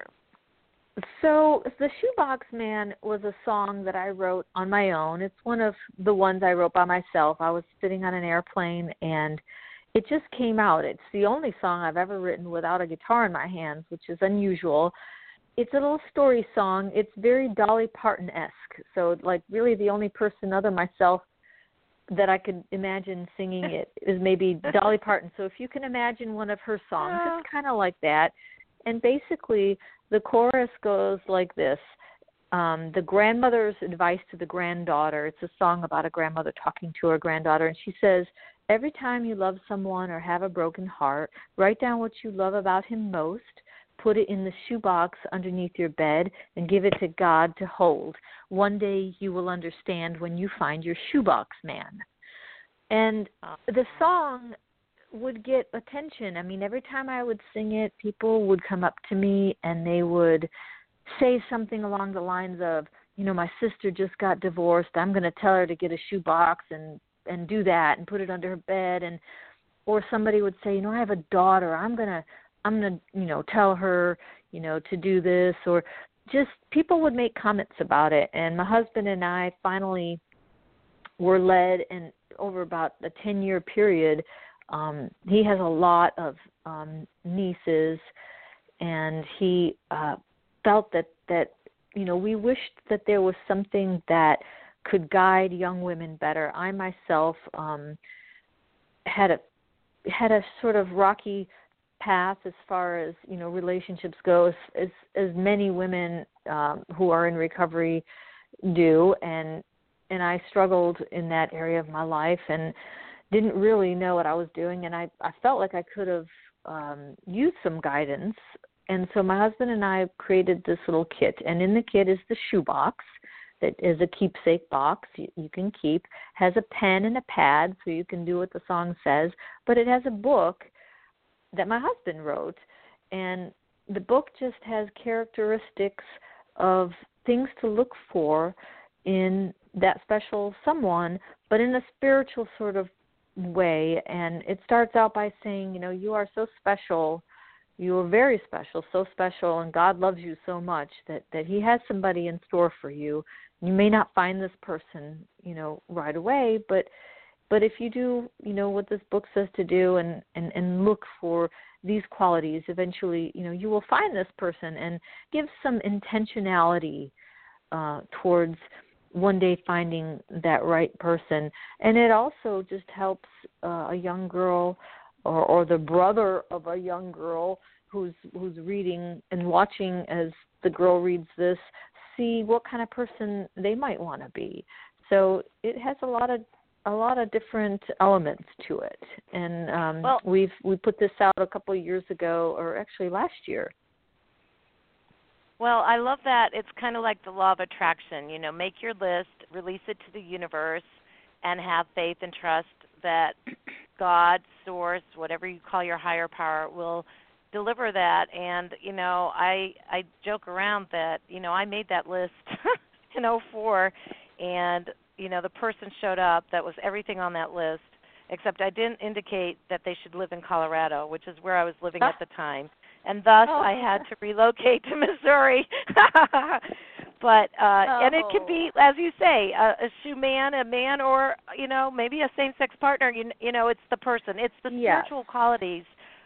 So the Shoebox Man was a song that I wrote on my own. It's one of the ones I wrote by myself. I was sitting on an airplane, and it just came out. It's the only song I've ever written without a guitar in my hands, which is unusual. It's a little story song. It's very Dolly Parton-esque. So, like, really the only person other than myself that I could imagine singing it is maybe Dolly Parton. So if you can imagine one of her songs, it's kind of like that. And basically the chorus goes like this. The grandmother's advice to the granddaughter. It's a song about a grandmother talking to her granddaughter. And she says, every time you love someone or have a broken heart, write down what you love about him most. Put it in the shoebox underneath your bed and give it to God to hold. One day you will understand when you find your shoebox man. And the song would get attention. I mean, every time I would sing it, people would come up to me and they would say something along the lines of, my sister just got divorced. I'm going to tell her to get a shoebox and do that and put it under her bed. And or somebody would say, I have a daughter. I'm gonna, tell her, to do this, or just people would make comments about it. And my husband and I finally were led, and over about a 10-year period, he has a lot of nieces, and he felt that we wished that there was something that could guide young women better. I myself had a sort of rocky path as far as relationships go, as many women who are in recovery do, and I struggled in that area of my life and didn't really know what I was doing, and I felt like I could have used some guidance. And so my husband and I created this little kit, and in the kit is the shoebox that is a keepsake box you can keep, has a pen and a pad so you can do what the song says, but it has a book that my husband wrote, and the book just has characteristics of things to look for in that special someone, but in a spiritual sort of way. And it starts out by saying, you are so special, you are very special, so special, and God loves you so much that he has somebody in store for you. You may not find this person, right away, but if you do, what this book says to do and look for these qualities, eventually, you will find this person, and give some intentionality towards one day finding that right person. And it also just helps a young girl or the brother of a young girl who's reading and watching as the girl reads this, see what kind of person they might want to be. So it has a lot of different elements to it. And we put this out a couple of years ago, or actually last year. Well, I love that. It's kind of like the law of attraction. Make your list, release it to the universe, and have faith and trust that God, source, whatever you call your higher power, will deliver that. And, I joke around that, I made that list in 2004, and, the person showed up that was everything on that list, except I didn't indicate that they should live in Colorado, which is where I was living at the time. And thus I had to relocate to Missouri. But and it can be, as you say, a a man, or maybe a same-sex partner. It's the person. It's the spiritual qualities,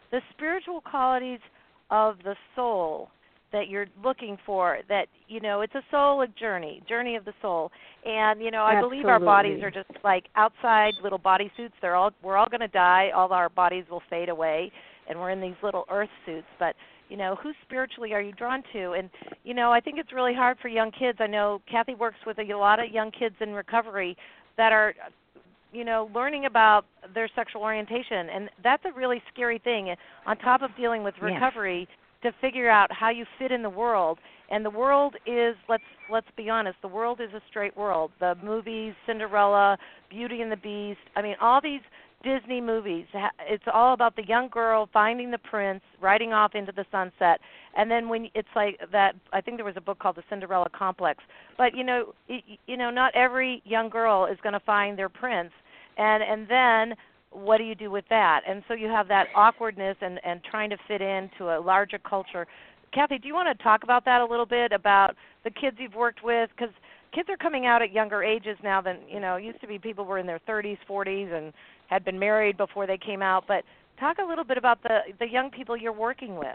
of the soul that you're looking for. That it's a soulic journey of the soul. And I believe our bodies are just like outside little bodysuits. We're all going to die. All our bodies will fade away, and we're in these little earth suits. But who spiritually are you drawn to? And I think it's really hard for young kids. I know Kathy works with a lot of young kids in recovery that are learning about their sexual orientation, and that's a really scary thing. On top of dealing with recovery, to figure out how you fit in the world. And the world is, let's be honest, the world is a straight world. The movies, Cinderella, Beauty and the Beast, all these Disney movies, it's all about the young girl finding the prince, riding off into the sunset. And then when it's like that, I think there was a book called The Cinderella Complex. But not every young girl is going to find their prince. And then what do you do with that? And so you have that awkwardness and trying to fit into a larger culture. Kathy, do you want to talk about that a little bit, about the kids you've worked with? Because kids are coming out at younger ages now than, it used to be people were in their 30s, 40s, and had been married before they came out. But talk a little bit about the young people you're working with.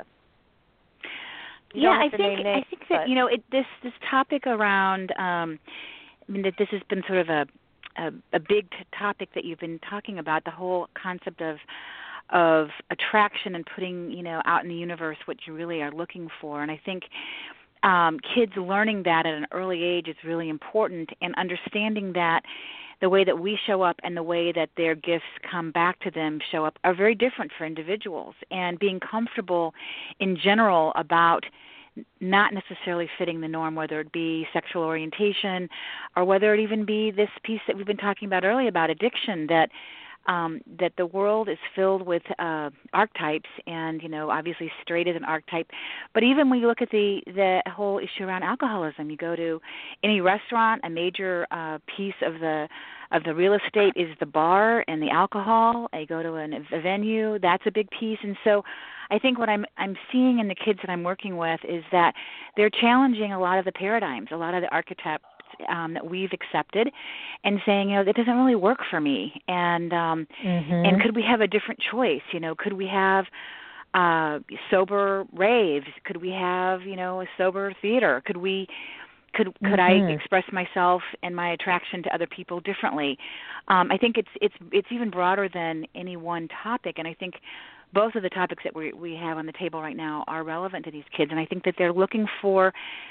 I think that this topic around that this has been sort of a big topic that you've been talking about, the whole concept of attraction and putting out in the universe what you really are looking for. And I think kids learning that at an early age is really important, and understanding that the way that we show up and the way that their gifts come back to them show up are very different for individuals, and being comfortable in general about not necessarily fitting the norm, whether it be sexual orientation or whether it even be this piece that we've been talking about earlier about addiction, that that the world is filled with archetypes, and obviously straight is an archetype. But even when you look at the whole issue around alcoholism, you go to any restaurant, a major piece of the real estate is the bar and the alcohol. I go to a venue, that's a big piece. And so I think what I'm seeing in the kids that I'm working with is that they're challenging a lot of the paradigms, a lot of the archetypes that we've accepted, and saying, that doesn't really work for me. And and could we have a different choice? Could we have sober raves? Could we have, a sober theater? Could I express myself and my attraction to other people differently? I think it's even broader than any one topic, and I think both of the topics that we have on the table right now are relevant to these kids, and I think that they're looking for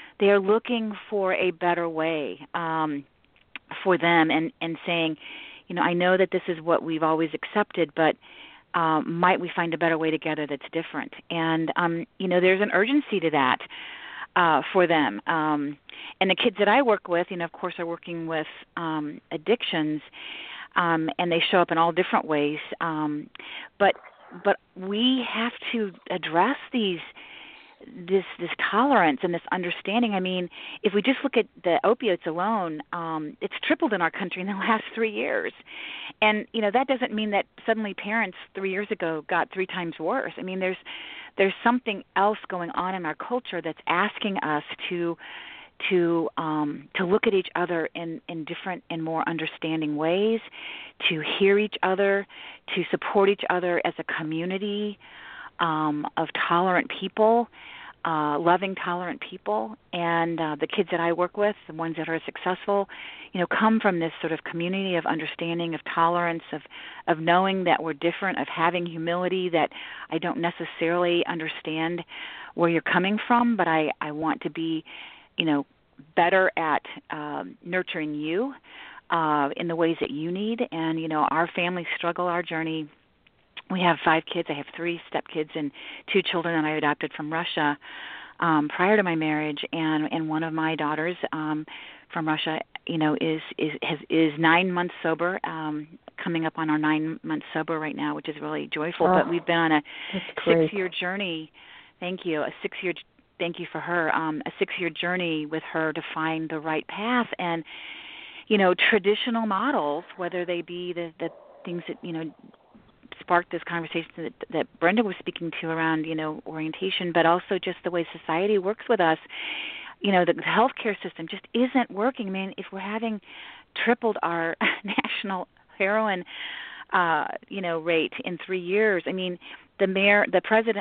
a better way for them, and saying, I know that this is what we've always accepted, but might we find a better way together that's different? And there's an urgency to that for them. And the kids that I work with, of course, are working with addictions, and they show up in all different ways. But we have to address this tolerance and this understanding. I mean, if we just look at the opiates alone, it's tripled in our country in the last 3 years. And, that doesn't mean that suddenly parents 3 years ago got 3 times worse. I mean, there's something else going on in our culture that's asking us to look at each other in different and more understanding ways, to hear each other, to support each other as a community of tolerant people, loving, tolerant people. And the kids that I work with, the ones that are successful, come from this sort of community of understanding, of tolerance, of knowing that we're different, of having humility, that I don't necessarily understand where you're coming from, but I want to be, better at nurturing you in the ways that you need. And, our family struggle, our journey. We have 5 kids. I have 3 stepkids and 2 children that I adopted from Russia prior to my marriage, and one of my daughters from Russia, is 9 months sober, coming up on our 9 months sober right now, which is really joyful. But we've been on a 6-year journey. Thank you. Thank you for her. A 6-year journey with her to find the right path, and traditional models, whether they be the things that sparked this conversation that Brenda was speaking to around, orientation, but also just the way society works with us. The healthcare system just isn't working. I mean, if we're having tripled our national heroin, rate in 3 years, I mean, the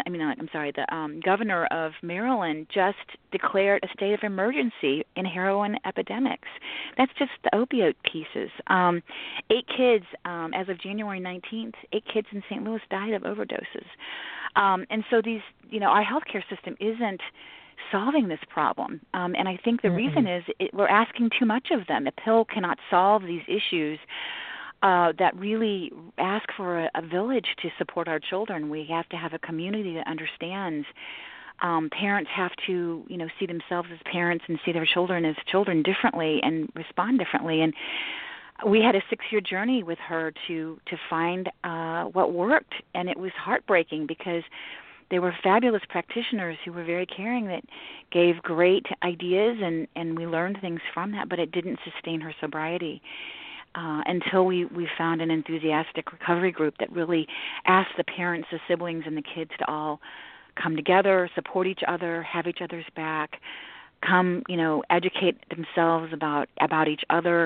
governor of Maryland just declared a state of emergency in heroin epidemics. That's just the opioid pieces. 8 kids, as of January 19th, 8 kids in St. Louis died of overdoses. And so these, our healthcare system isn't solving this problem. And I think the reason is we're asking too much of them. A pill cannot solve these issues that really ask for a village to support our children. We have to have a community that understands. Parents have to, see themselves as parents and see their children as children differently and respond differently. And we had a 6-year journey with her to find what worked, and it was heartbreaking because they were fabulous practitioners who were very caring, that gave great ideas, and we learned things from that, but it didn't sustain her sobriety. Until we found an enthusiastic recovery group that really asked the parents, the siblings, and the kids to all come together, support each other, have each other's back, come, educate themselves about each other,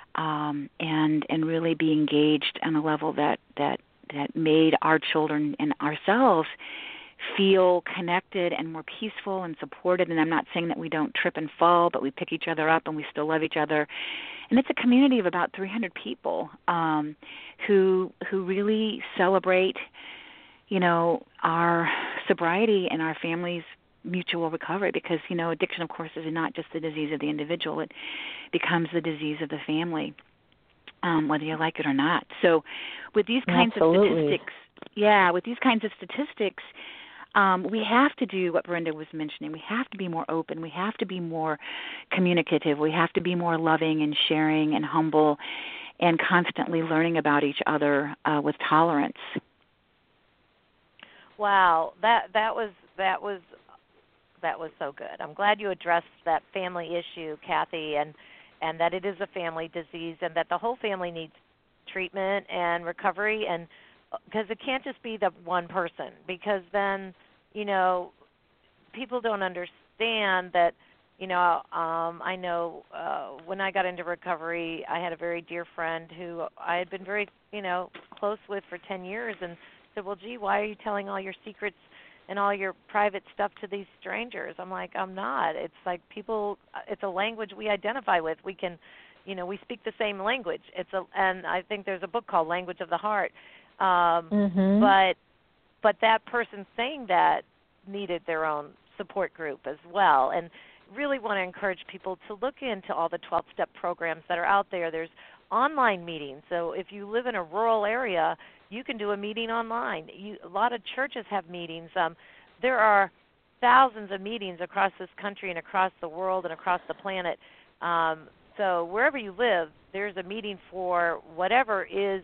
and really be engaged on a level that made our children and ourselves feel connected and more peaceful and supported. And I'm not saying that we don't trip and fall, but we pick each other up and we still love each other. And it's a community of about 300 people who really celebrate, our sobriety and our family's mutual recovery, because, addiction, of course, is not just the disease of the individual. It becomes the disease of the family, whether you like it or not. So with these kinds of statistics, we have to do what Brenda was mentioning. We have to be more open. We have to be more communicative. We have to be more loving and sharing and humble, and constantly learning about each other with tolerance. Wow, that was so good. I'm glad you addressed that family issue, Kathy, and that it is a family disease, and that the whole family needs treatment and recovery, and because it can't just be the one person, because then, people don't understand that, I know when I got into recovery, I had a very dear friend who I had been very, close with for 10 years, and said, well, gee, why are you telling all your secrets and all your private stuff to these strangers? I'm like, I'm not. It's like people, it's a language we identify with. We can, we speak the same language. And I think there's a book called Language of the Heart. But that person saying that needed their own support group as well. And really want to encourage people to look into all the 12-step programs that are out there. There's online meetings. So if you live in a rural area, you can do a meeting online. A lot of churches have meetings. There are thousands of meetings across this country and across the world and across the planet. So wherever you live, there's a meeting for whatever is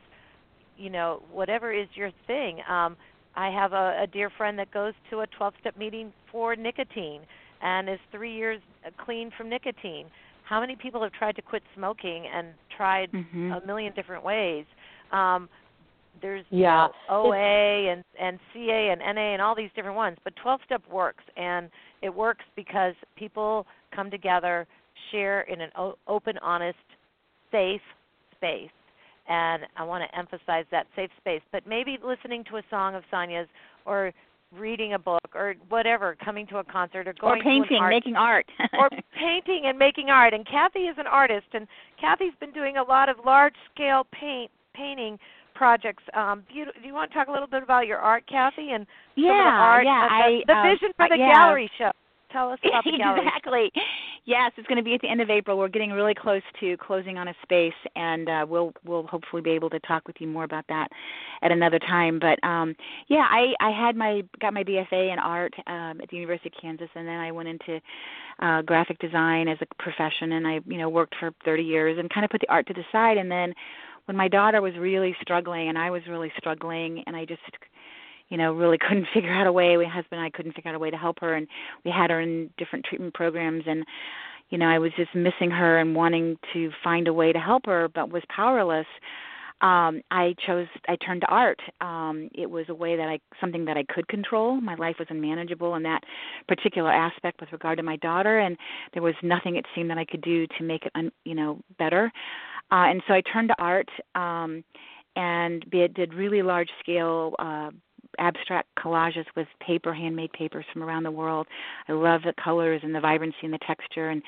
your thing. I have a dear friend that goes to a 12-step meeting for nicotine and is 3 years clean from nicotine. How many people have tried to quit smoking and tried a million different ways? There's OA and CA and NA and all these different ones, but 12-step works, and it works because people come together, share in an open, honest, safe space. And I want to emphasize that safe space. But maybe listening to a song of Sonia's, or reading a book, or whatever, coming to a concert, or going or painting, making art. Or painting and making art. And Kathy is an artist, and Kathy's been doing a lot of large-scale painting projects. Do you want to talk a little bit about your art, Kathy, and some of the art, the vision for the gallery show? Tell us about the gallery. Exactly. Yes, it's going to be at the end of April. We're getting really close to closing on a space, and we'll hopefully be able to talk with you more about that at another time. But I got my BFA in art at the University of Kansas, and then I went into graphic design as a profession, and I worked for 30 years and kind of put the art to the side. And then when my daughter was really struggling, and I was really struggling, and I just really couldn't figure out a way. My husband and I couldn't figure out a way to help her, and we had her in different treatment programs, and I was just missing her and wanting to find a way to help her, but was powerless. I turned to art. It was a way something that I could control. My life was unmanageable in that particular aspect with regard to my daughter, and there was nothing it seemed that I could do to make it, better. And so I turned to art, and did really large-scale abstract collages with handmade papers from around the world. I love the colors and the vibrancy and the texture, and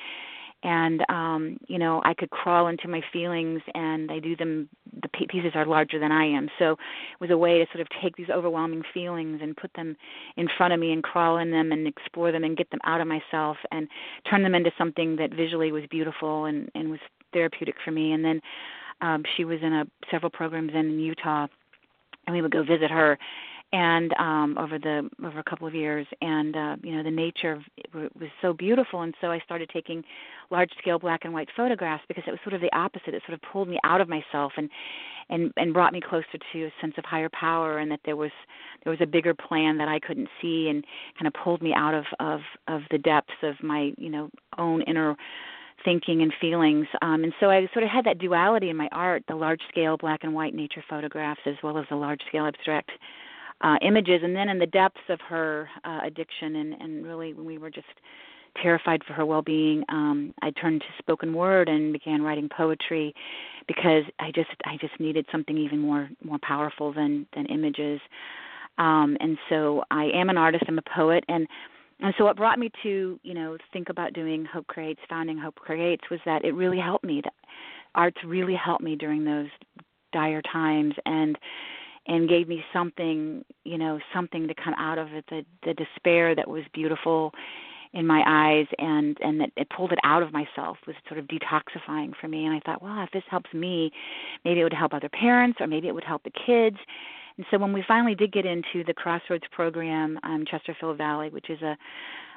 I could crawl into my feelings, and I do them. The pieces are larger than I am, so it was a way to sort of take these overwhelming feelings and put them in front of me and crawl in them and explore them and get them out of myself and turn them into something that visually was beautiful and was therapeutic for me. And then she was in several programs in Utah, and we would go visit her. And over a couple of years, and the nature was so beautiful, and so I started taking large-scale black and white photographs because it was sort of the opposite. It sort of pulled me out of myself and brought me closer to a sense of higher power, and that there was a bigger plan that I couldn't see, and kind of pulled me out of the depths of my own inner thinking and feelings. And so I sort of had that duality in my art: the large-scale black and white nature photographs, as well as the large-scale abstract images. And then in the depths of her addiction, and really when we were just terrified for her well-being, I turned to spoken word and began writing poetry, because I just needed something even more powerful than images. And so I am an artist. I'm a poet, and so what brought me to think about doing Hope Creates, founding Hope Creates, was that it really helped me. The arts really helped me during those dire times, and gave me something to come out of it, the despair that was beautiful in my eyes, and that it pulled it out of myself, was sort of detoxifying for me. And I thought, well, if this helps me, maybe it would help other parents, or maybe it would help the kids. And so when we finally did get into the Crossroads program, Chesterfield Valley, which is a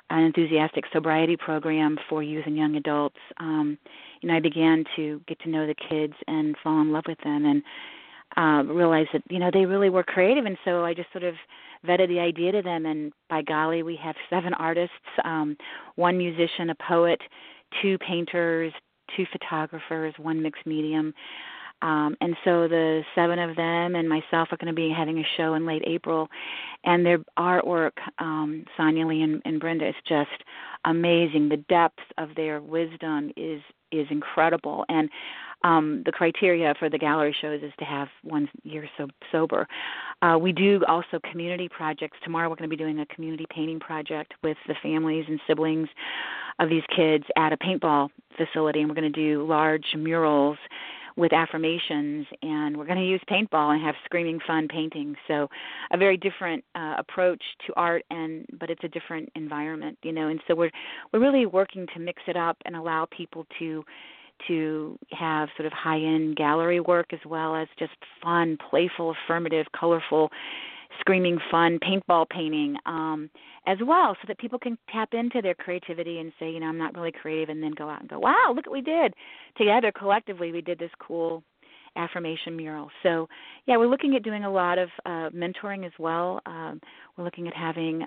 an enthusiastic sobriety program for youth and young adults, I began to get to know the kids and fall in love with them and realize that, they really were creative. And so I just sort of vetted the idea to them. And by golly, we have 7 artists, 1 musician, a poet, 2 painters, 2 photographers, 1 mixed medium. And so the 7 of them and myself are going to be having a show in late April. And their artwork, Sonia Lee and Brenda, is just amazing. The depth of their wisdom is incredible. And the criteria for the gallery shows is to have 1 year sober. We do also community projects. Tomorrow we're going to be doing a community painting project with the families and siblings of these kids at a paintball facility. And we're going to do large murals with affirmations, and we're going to use paintball and have screaming fun paintings. So a very different approach to art, but it's a different environment, And so we're really working to mix it up and allow people to have sort of high-end gallery work as well as just fun, playful, affirmative, colorful, screaming fun paintball painting as well, so that people can tap into their creativity and say, I'm not really creative, and then go out and go, wow, look what we did. Together, collectively, we did this cool affirmation mural. So, yeah, we're looking at doing a lot of mentoring as well. We're looking at having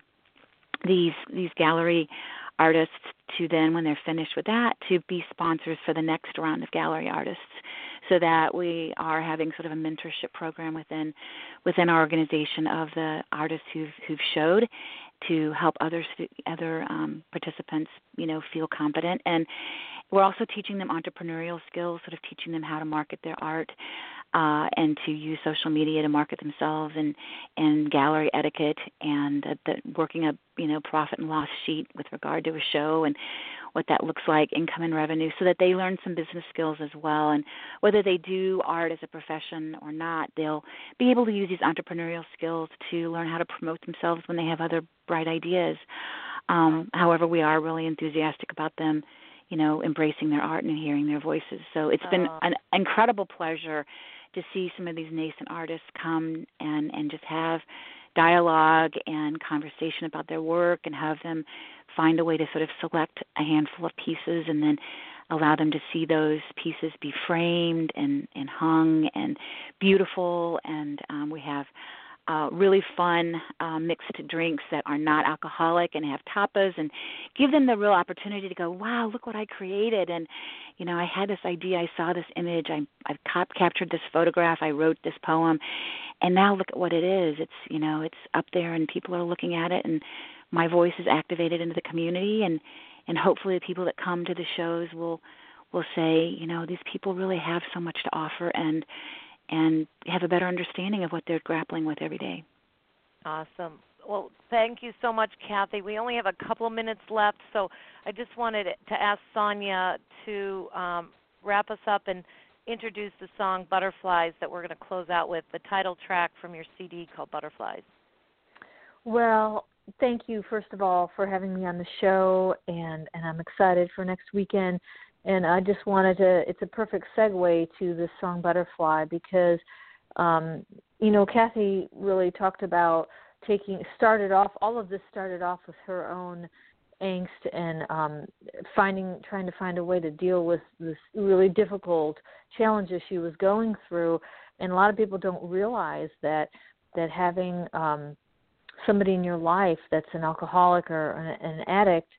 these gallery artists to then, when they're finished with that, to be sponsors for the next round of gallery artists, so that we are having sort of a mentorship program within our organization of the artists who've showed, to help other participants, feel confident. And we're also teaching them entrepreneurial skills, sort of teaching them how to market their art and to use social media to market themselves, and gallery etiquette, and working a profit and loss sheet with regard to a show and what that looks like, income and revenue, so that they learn some business skills as well. And whether they do art as a profession or not, they'll be able to use these entrepreneurial skills to learn how to promote themselves when they have other bright ideas. However, we are really enthusiastic about them, embracing their art and hearing their voices. So it's been an incredible pleasure to see some of these nascent artists come and just have dialogue and conversation about their work, and have them find a way to sort of select a handful of pieces and then allow them to see those pieces be framed and hung and beautiful. And we have really fun mixed drinks that are not alcoholic, and have tapas, and give them the real opportunity to go, wow, look what I created. And, I had this idea, I saw this image, I've captured this photograph, I wrote this poem, and now look at what it is. It's, it's up there, and people are looking at it, and my voice is activated into the community, and hopefully the people that come to the shows will say, these people really have so much to offer, and have a better understanding of what they're grappling with every day. Awesome. Well, thank you so much, Kathy. We only have a couple of minutes left, so I just wanted to ask Sonia to wrap us up and introduce the song Butterflies that we're going to close out with, the title track from your CD called Butterflies. Well, thank you, first of all, for having me on the show, and I'm excited for next weekend. And I just wanted it's a perfect segue to the song Butterfly, because, Kathy really talked about all of this started off with her own angst and trying to find a way to deal with this really difficult challenges she was going through. And a lot of people don't realize that having somebody in your life that's an alcoholic or an addict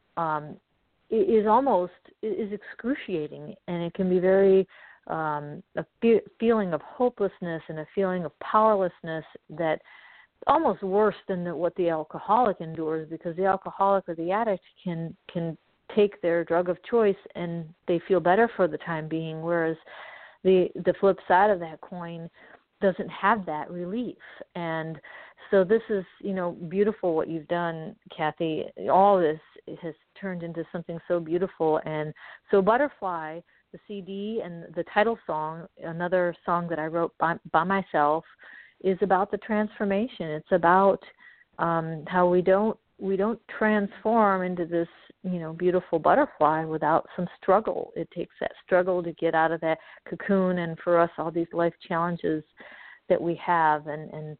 is excruciating, and it can be very a feeling of hopelessness and a feeling of powerlessness that almost worse than what the alcoholic endures, because the alcoholic or the addict can take their drug of choice and they feel better for the time being, whereas the flip side of that coin doesn't have that relief. And so this is, beautiful what you've done, Kathy. All this has turned into something so beautiful. And so Butterfly, the CD and the title song, another song that I wrote by myself, is about the transformation. It's about how we don't transform into this, beautiful butterfly without some struggle. It takes that struggle to get out of that cocoon, and for us, all these life challenges that we have. And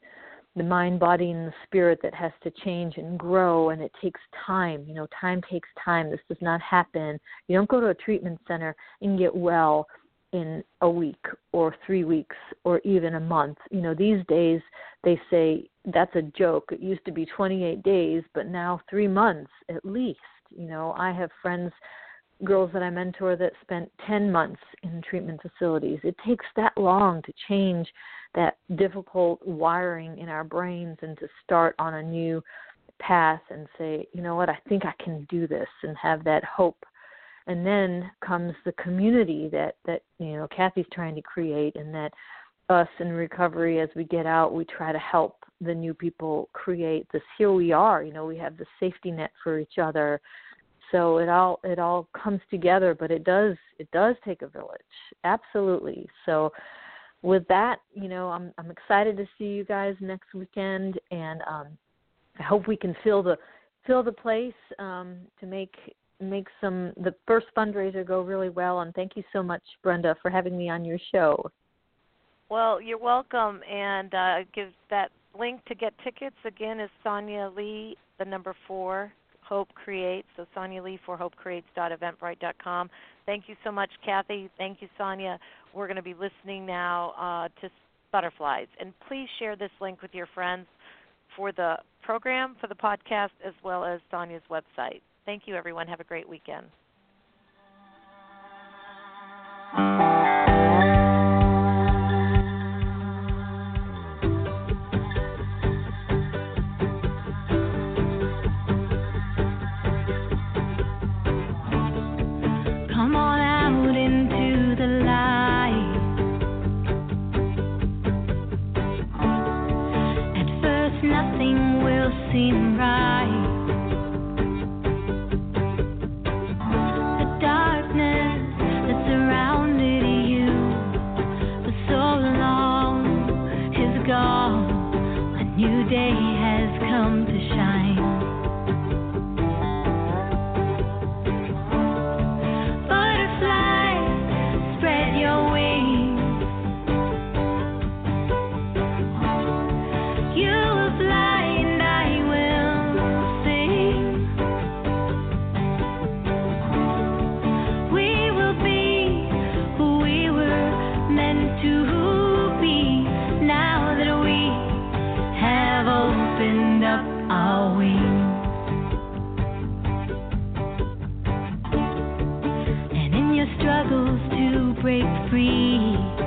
the mind, body, and the spirit that has to change and grow, and it takes time. Time takes time. This does not happen. You don't go to a treatment center and get well in a week or 3 weeks or even a month. These days they say that's a joke. It used to be 28 days, but now 3 months at least. I have friends, girls that I mentor, that spent 10 months in treatment facilities. It takes that long to change that difficult wiring in our brains and to start on a new path and say, you know what, I think I can do this, and have that hope. And then comes the community that Kathy's trying to create, and that us in recovery, as we get out, we try to help the new people create this. Here we are, we have the safety net for each other. So it all comes together, but it does take a village. Absolutely. So with that, I'm excited to see you guys next weekend, and I hope we can fill the place to make the first fundraiser go really well. And thank you so much, Brenda, for having me on your show. Well, you're welcome. And give that link to get tickets again is Sonia Lee, the number 4, Hope Creates. So Sonia Lee for HopeCreates.eventbrite.com. Thank you so much, Kathy. Thank you, Sonia. We're going to be listening now to Butterflies. And please share this link with your friends for the program, for the podcast, as well as Sonia's website. Thank you, everyone. Have a great weekend. Come on out into the light. At first, nothing will seem right. Day has come to shine. Butterflies, spread your wings. You will fly and I will sing. We will be who we were meant to be. Now that we have opened up our wings, and in your struggles to break free,